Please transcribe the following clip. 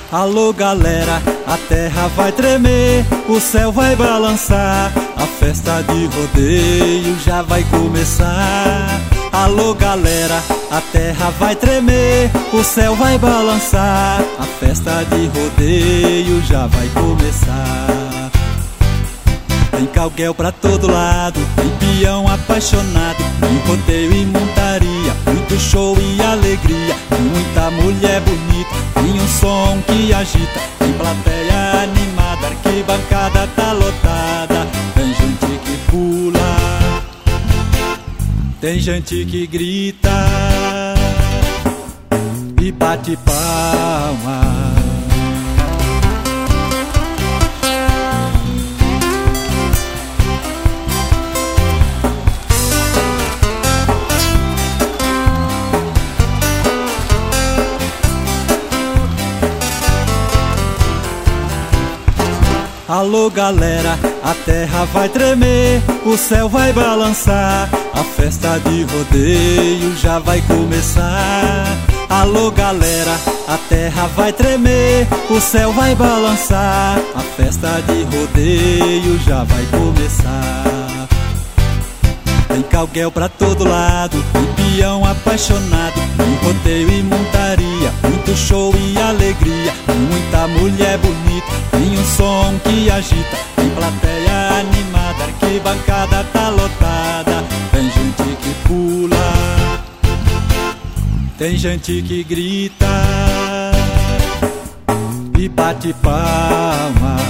Alô galera, a terra vai tremer, o céu vai balançar, a festa de rodeio já vai começar. Alô galera, a terra vai tremer, o céu vai balançar, a festa de rodeio já vai começar. Tem calguel pra todo lado, tem peão apaixonado, tem rodeio e montaria, muito show e alegria, tem muita mulher bonita, tem um som que agita, tem plateia animada, arquibancada tá lotada, tem gente que pula, tem gente que grita e bate palma. Alô galera, a terra vai tremer, o céu vai balançar, a festa de rodeio já vai começar. Alô galera, a terra vai tremer, o céu vai balançar, a festa de rodeio já vai começar. Tem calguel pra todo lado, tem peão apaixonado, tem rodeio e montaria, muito show e alegria, tem muita mulher bonita, tem um som que agita, tem plateia animada, arquibancada tá lotada, tem gente que pula, tem gente que grita e bate palma.